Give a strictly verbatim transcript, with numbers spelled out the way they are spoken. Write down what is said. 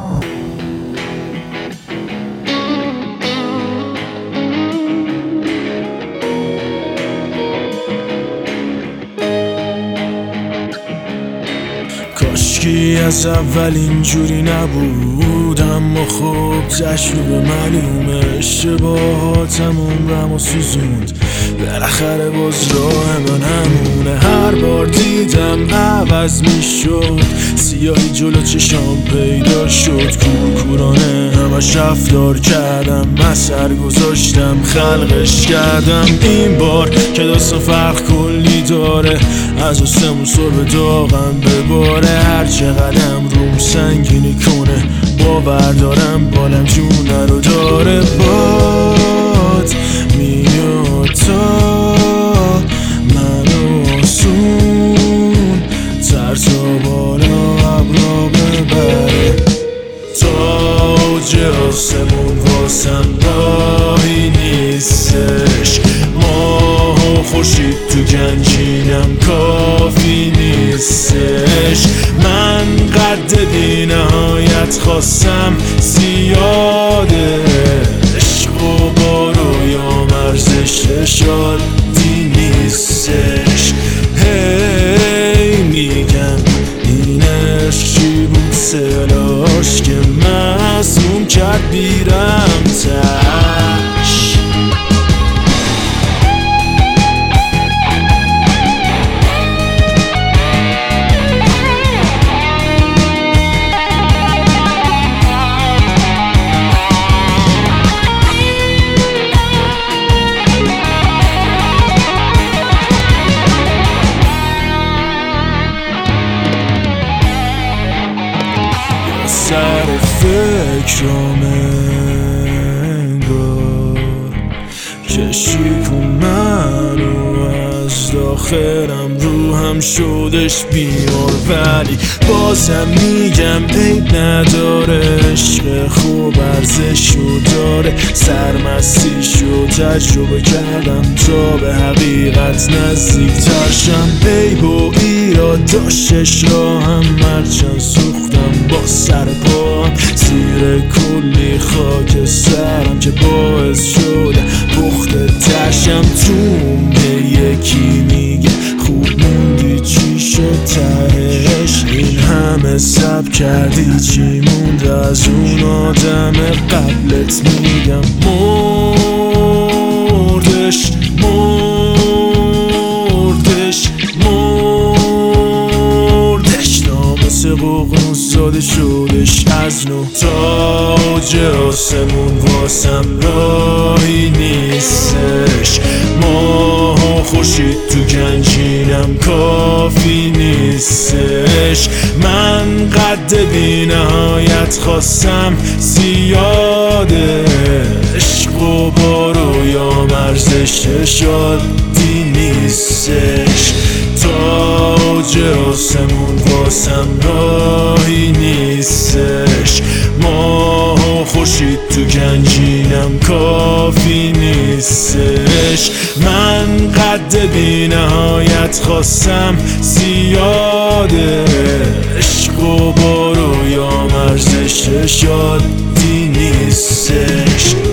کاشکی از اول اینجوری نبود، اما خب تجربه معلومه. اشتباهاتم عمرم و سوزوند، بالاخره باز راه من همونه. هر بار دیدم عوض میشد، سیاهی جلو چشام پیدا شد. کورکورانه همش رفتار کردم، اثر گذاشتم، خلقش کردم. این بار که داستان فرق کلی داره، از آسمون صبح داغم بباره. هر چقدرم روم سنگینی کنه، باور دارم بالم جونه رو داره. باد میاد تا منو آسون تر تا بالا ابرا ببره. تاج آسمون واسم راهی نیستش، ماه و خورشید تو گنجینم کافی نیستش. من قد بی نهایت خواستم زیاده، عشق و بارو یا مرزش شادی نیستش. هی میگم این عشق چی بود سلاش که مسموم کرد بیرم تش. سر فکرام انگار کشیکون منو از داخلم، روحم شدش بیمار. ولی بازم میگم عیب نداره، عشق خوب ارزشو داره. سرمستیشو تجربه کردم تا به حقیقت نزدیک ترشم. عیب و ایراد داشتش راهم، هرچند سوختم با سر پاهم. زیر کلی خاک سرم که باعث شده پخته تشم. توم به یکی میگه خوب موندی چی شد تهش. این همه سب کردی چی موند از اون آدم قبلت؟ میگم مردش مردش مردش نامس بغنوز زاده شدش از نو. تاج آسمون واسم راهی نیستش، ماه و خورشید تو گنجینم کافی نیستش. من قد بی نهایت خواستم زیاده، عشق و بارو یا مرزش شادی نیستش. تاج آسمون واسم راهی نیستش، ماه و خورشید تو گنجینم کافی نیستش. من قد بی نهایت خواستم زیاده، عشق و بارو یا مرزش شادی نیستش.